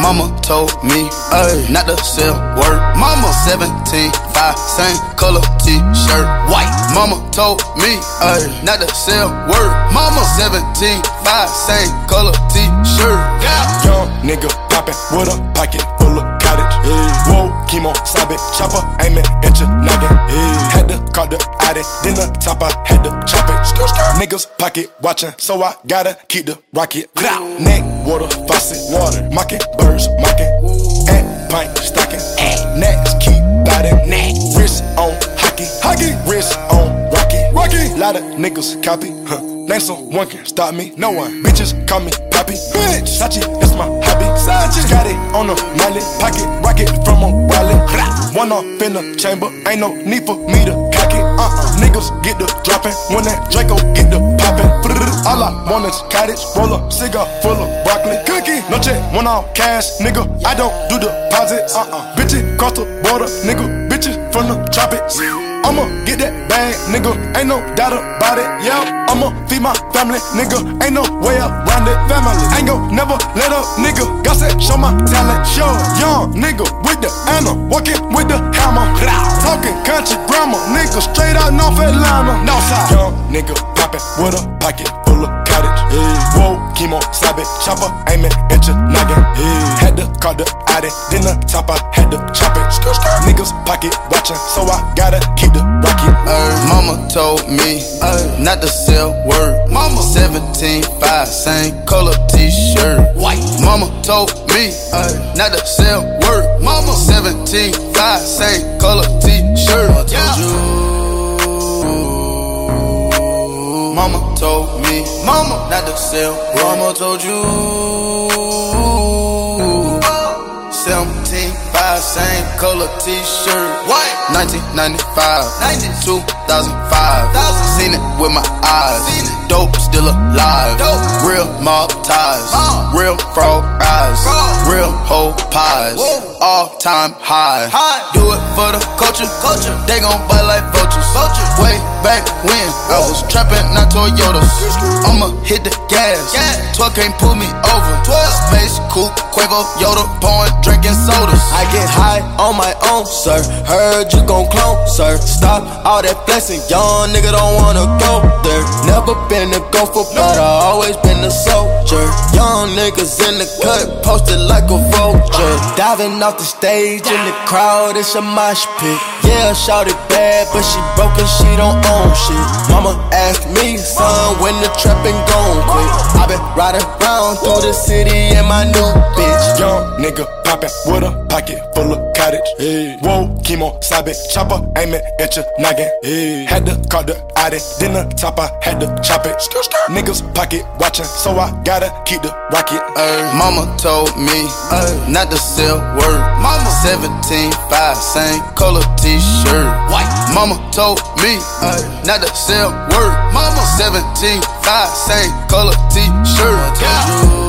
Mama told me, not to sell word. Mama 17.5, same color t-shirt, white. Mama told me, not to sell word. Mama 17.5, same color t-shirt. Yeah. Young nigga poppin' with a pocket full of cottage. Whoa, chemo, sabe, chopper, aiming at your noggin. Had to call the Addy, then the top I had to chop it. Niggas pocket watchin', so I gotta keep the rocket. Neck, water, faucet, water, mocking, birds, mocking. At pint, stocking, next, keep biting. Wrist on hockey, wrist on rocky. Lot of niggas copy, name someone can stop me, no one. Bitches call me Poppy, bitch. Sachi, that's my hobby. Got it on the mallet, pocket rocket from a wallet. One off in the chamber, ain't no need for me to cock it. Niggas get the dropping when that Draco get the popping. All I want is cottage, roll up, cigar full of broccoli. Cookie, no check, one off cash, nigga. I don't do deposits. Bitches cross the border, nigga. Bitches from the tropics. I'ma get that bag, nigga, ain't no doubt about it, yeah. I'ma feed my family, nigga, ain't no way around it. Family, ain't gon' never let up, nigga. God said, show my talent, show. Young nigga with the Anna, walking with the hammer. Talking country grammar, nigga, straight out North Atlanta. Northside. Young nigga poppin' with a pocket full of cottage. Whoa, chemo, sabe, chopper, aiming at your noggin. Had to call the Addy, then the top I had to chop it. Niggas pocket watchin', so I gotta keep the rocket. Mama told me not to sell word. Mama 17.5, same color t-shirt, white. Mama told me not to sell word. Mama 17.5, same color t-shirt. Mama told me, mama not to sell word. Mama told you 17.5, same color t-shirt, white. 1995, 2005. Seen it with my eyes. Dope still alive. Real mob ties. Real frog eyes. Real whole pies. All time high. Do it for the culture. They gon' bite like vultures. Way back when I was trapping, not Toyotas. I'ma hit the gas. 12 can't pull me over. Space coupe, Quavo, Yoda, pouring, drinking sodas. I get high on my own, sir. Heard you gon' clone, sir. Stop all that flexing, young nigga don't wanna go there. Never been a gopher, but I always been a soldier. Young niggas in the cut, posted like a vulture. Diving off the stage in the crowd, it's a mosh pit. Yeah, shawty bad, but she broken, she don't own shit. Mama asked me, son, when the trapping gon' quit. I been riding around through the city in my new bitch. Young nigga poppin' with a pocket full of cottage. Whoa, chemo, sabe, chopper, aiming at your noggin. Had to call the Addy, then the top I had to chop it. Niggas pocket watchin', so I gotta keep the rocket. Mama told me not to sell word. Mama 17.5, same color t-shirt, white. Mama told me not to sell word. Mama 17.5, same color t-shirt.